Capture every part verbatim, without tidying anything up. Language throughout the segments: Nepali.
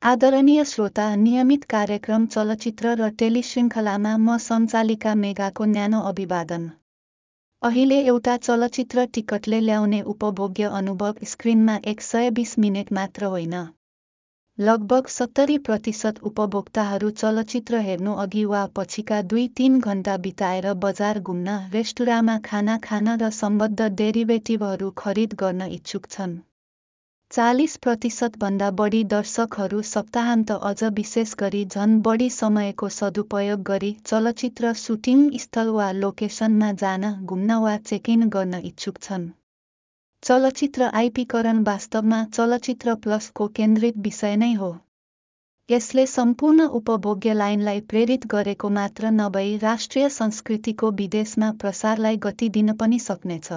आदरणीय श्रोता, नियमित कार्यक्रम चलचित्र र टेलिश्रृङ्खलामा म सञ्चालिका मेघाको न्यानो अभिवादन। अहिले एउटा चलचित्र टिकटले ल्याउने उपभोग्य अनुभव स्क्रिनमा एक सय बीस मिनेट मात्र होइन। लगभग सत्तरी प्रतिशत उपभोक्ताहरू चलचित्र हेर्नु अघि वा पछिका दुई तीन घण्टा बिताएर बजार घुम्न, रेस्टुराँमा खाना खान र सम्बद्ध डेरिभेटिभहरू खरिद गर्न इच्छुक छन्। चालीस प्रतिशत भन्दा बढी दर्शकहरू सप्ताहन्त अझ विशेष गरी झन बढी समयको सदुपयोग गरी चलचित्र सुटिङ स्थल वा लोकेसनमा जान, घुम्न वा चेक-इन गर्न इच्छुक छन्। चलचित्र आइपीकरण वास्तवमा चलचित्र प्लसको केन्द्रित विषय नै हो। यसले सम्पूर्ण उपभोग्य लाइनलाई प्रेरित गरेको मात्र नभई राष्ट्रिय संस्कृतिको विदेशमा प्रसारलाई गति दिन पनि सक्नेछ।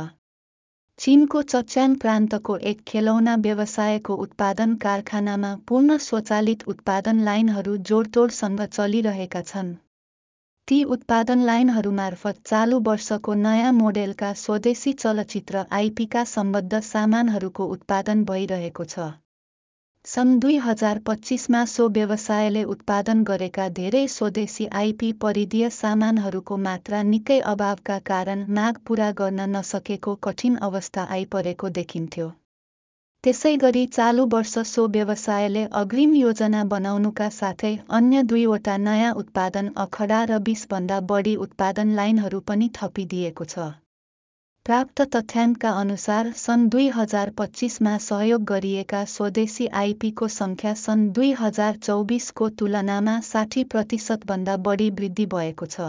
चीनको चच्यान प्रान्तको एक खेलौना व्यवसायको उत्पादन कारखानामा पूर्ण स्वचालित उत्पादन लाइनहरू जोडतोडसँग चलिरहेका छन्। ती उत्पादन लाइनहरूमार्फत चालु वर्षको नयाँ मोडेलका स्वदेशी चलचित्र आइपीका सम्बद्ध सामानहरूको उत्पादन भइरहेको छ। सन् दुई हजार पच्चीसमा सो व्यवसायले उत्पादन गरेका धेरै स्वदेशी आइपी परिधीय सामानहरूको मात्रा निकै अभावका कारण माग पूरा गर्न नसकेको कठिन अवस्था आइपरेको देखिन्थ्यो। त्यसैगरी चालु वर्ष सो व्यवसायले अग्रिम योजना बनाउनुका साथै अन्य दुईवटा नयाँ उत्पादन अखडा र बीस भन्दा बढी उत्पादन लाइनहरू पनि थपिदिएको छ। प्राप्त तथ्याङ्कका अनुसार सन् दुई हजार पच्चीसमा सहयोग गरिएका स्वदेशी आइपीको सङ्ख्या सन् दुई हजार चौबिसको तुलनामा साठी प्रतिशत भन्दा बढी वृद्धि भएको छ।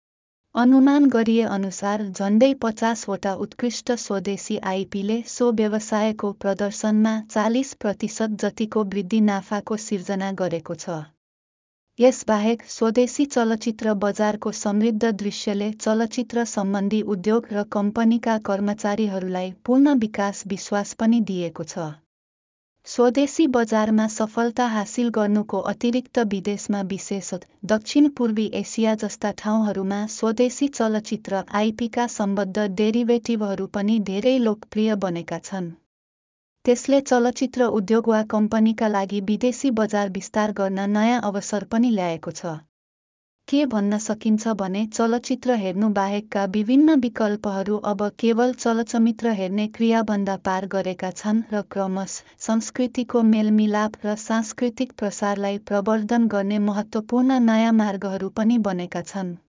अनुमान गरिए अनुसार झन्डै पचासवटा उत्कृष्ट स्वदेशी आइपीले सो व्यवसायको प्रदर्शनमा चालीस प्रतिशत जतिको वृद्धि नाफाको सिर्जना गरेको छ। यसबाहेक स्वदेशी चलचित्र बजारको समृद्ध दृश्यले चलचित्र सम्बन्धी उद्योग र कम्पनीका कर्मचारीहरूलाई पूर्ण विकास विश्वास पनि दिएको छ। स्वदेशी बजारमा सफलता हासिल गर्नुको अतिरिक्त विदेशमा विशेषतः दक्षिण पूर्वी एसिया जस्ता ठाउँहरूमा स्वदेशी चलचित्र आइपीका सम्बद्ध डेरिभेटिभहरू पनि धेरै लोकप्रिय बनेका छन्। त्यसले चलचित्र उद्योग वा कम्पनीका लागि विदेशी बजार विस्तार गर्न नयाँ अवसर पनि ल्याएको छ। के भन्न सकिन्छ भने चलचित्र हेर्नु बाहेकका विभिन्न विकल्पहरू अब केवल चलचित्र हेर्ने क्रियाभन्दा पार गरेका छन् र क्रमशः संस्कृतिको मेलमिलाप र सांस्कृतिक प्रसारलाई प्रवर्धन गर्ने महत्त्वपूर्ण नयाँ मार्गहरू पनि बनेका छन्।